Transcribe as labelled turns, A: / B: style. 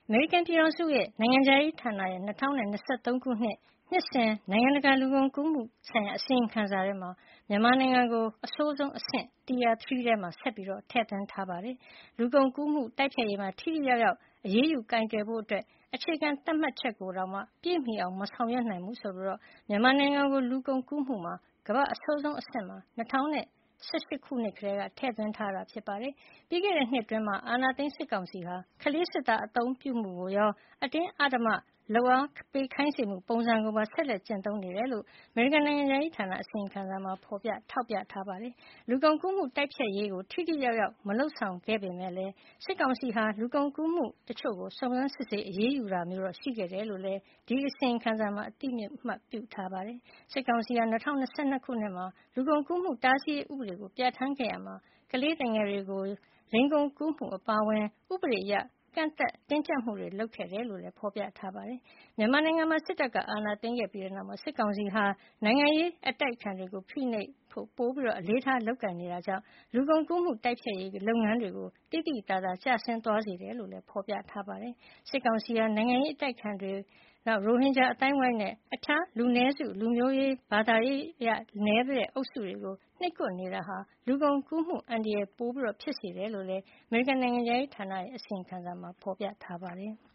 A: အမေရိကန်ပြည်ထောင်စုရဲ့နိုင်ငံခြားရေးဌာနရဲ့2023 ခုနှစ် နှစ်စဉ်နိုင်ငံတကာလူကုန်ကူးမှုဆိုင်ရာအစီရင်ခံစာထဲမှာမြန်မာနိုင်ငံကိုအဆိုးဆုံးအဆင့် Tier 3 ထဲမှာဆက်ပြီးထည့်သွင်းထားပါတယ်။လူကုန်ကူးမှုတိုက်ဖျက်ရေးမှာထိထိရောက်ရောက်အရေးယူကိုင်တွယ်ဖို့အခြေခံသတ်မှတ်ချက်ကိုတောင်ပြည့်မီအောင်မဆောင်ရွက်နိုင်ဘူးဆိုပြီးမြန်မာနိုင်ငံကိုလူကုန်ကူးမှုမှာကမ္ဘာ့အဆိုးဆုံးအဆင့်မှာ2018 ခုနှစ်ကတည်းကထည့်သွင်းထားတာဖြစ်ပါတယ်။ပြီးခဲ့တဲ့နှစ်အတွင်းအာဏာသိမ်းစစ်ကောင်စီဟာကလေးစစ်သားအသုံးပြုမှုကိုရောအတင်းအဓမ္မလုပ်အားပေးခိုင်းစေမှုပုံစံကိုပါဆက်လက်ကျင့်သုံးနေတယ်လို့အမေရိကန်နိုင်ငံခြားရေးဌာနအစီရင်ခံစာမှာထောက်ပြထားပါတယ်။လူကုန်ကူးမှုတိုက်ဖျက်ရေးကိုထိထိရောက်ရောက်မလုပ်ဆောင်ခဲ့ပေမဲ့လည်းစစ်ကောင်စီဟာလူကုန်ကူးမှုတချို့ကိုစုံစမ်းစစ်ဆေးအရေးယူတာမျိုးတော့ရှိခဲ့တယ်လို့လည်းဒီအစီရင်ခံစာမှာအသိအမှတ်ပြုထားပါတယ်။စစ်ကောင်စီဟာ2022ခုနှစ်မှာလူကုန်ကူးမှုတားဆီးရေးဥပဒေကိုပြဋ္ဌာန်းခဲ့ရာမှာကလေးငယ်တွေကိုလိင်ကုန်ကူးမှုအပါအဝင်ဥပဒေအရကန့်သတ်တင်းကြပ်မှုတွေလုပ်ခဲ့တယ်လို့လည်းဖော်ပြထားပါတယ်။မြန်မာနိုင်ငံမှာစစ်တပ်ကအာဏာသိမ်းခဲ့ပြီးတဲ့နောက်စစ်ကောင်စီဟာနိုင်ငံရေးအတိုက်အခံတွေကိုဖိနှိပ်ဖို့ပိုပြီးအလေးထားလုပ်ကိုင်နေတာကြောင့်လူကုန်ကူးမှုတိုက်ဖျက်ရေးလုပ်ငန်းတွေကိုသိသိသာသာကျဆင်းသွားစေတယ်လို့လည်းဖော်ပြထားပါတယ်။စစ်ကောင်စီဟာနိုင်ငံရေးအတိုက်အခံတွေရိုဟင်ဂျာအသိုင်းအဝိုင်းနဲ့အခြားလူနည်းစုလူမျိုးရေးဘာသာရေးအရနည်းတဲ့အုပ်စုတွေကိုနှိပ်ကွပ်နေတာဟာလူကုန်ကူးမှုအန္တရာယ်ပိုဖြစ်စေတယ်လို့လည်းအမေရိကန်နိုင်ငံခြားရေးဌာနရဲ့အစီရင်ခံစာမှာဖော်ပြထားပါတယ်။